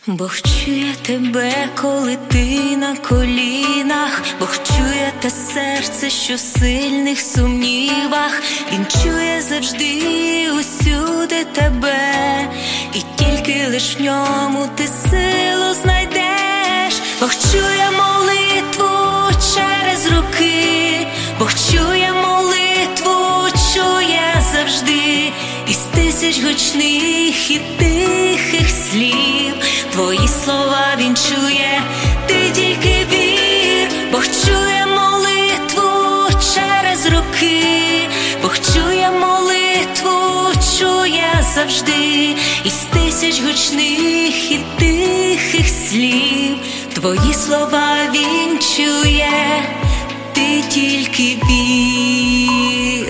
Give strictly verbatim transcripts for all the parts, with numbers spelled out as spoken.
Бог чує тебе, коли ти на колінах. Бог чує те серце, що в сильних сумнівах. Він чує завжди, усюди тебе, і тільки лиш в ньому ти силу знайдеш. Бог чує молитву через роки, Бог чує молитву, чує завжди. Із тисяч гучних і тихих слів твої слова він чує, ти тільки вір. Бог чує молитву через роки, Бог чує молитву, чує завжди. Із тисяч гучних і тихих слів твої слова він чує, ти тільки вір.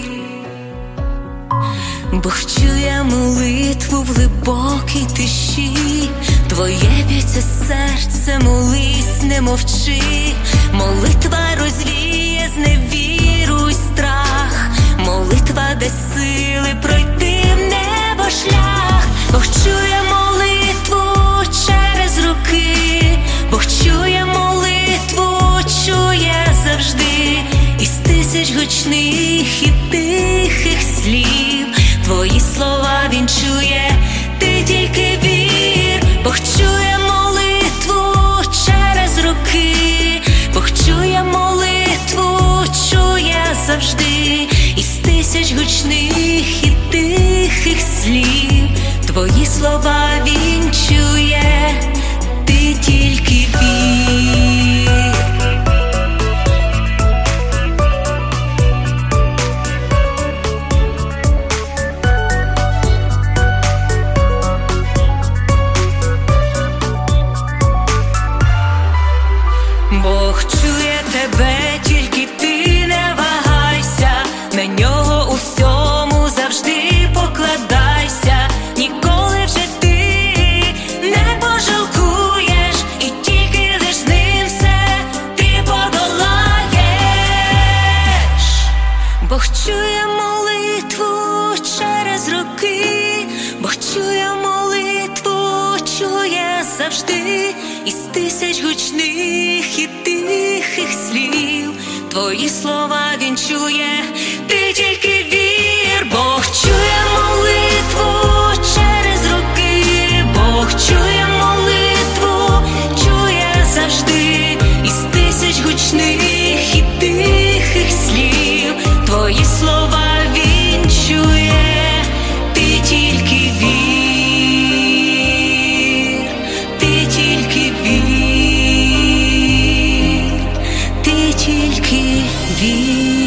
Бог чує молитву в глибокій тиші, твоє б'ється серце, молись, не мовчи. Молитва розвіє зневіру й страх, молитва дасть сили пройти в небо шлях. Бог чує молитву через роки, Бог чує молитву, чує завжди. Із тисяч гучних і тихих слів твої слова він чує, ти тільки вір. Бог чує молитву через роки, Бог чує молитву, чує завжди. Із тисяч гучних і тихих слів твої слова він чує, ти тільки вір. Бог чує тебе, тільки ти не вагайся, на нього у всьому завжди покладайся. Ніколи вже ти не пожалкуєш, і тільки лиш з ним все ти подолаєш. Бог чує молитву через роки, Бог чує молитву, чує завжди. Із тисяч гучних і тихих слів твої слова він чує, ти тільки вір. Бог чує молитву через роки, Бог чує молитву, чує завжди. Із тисяч гучних і тихих слів твої слова він чує, ти тільки вір. Вір, ти тільки вір.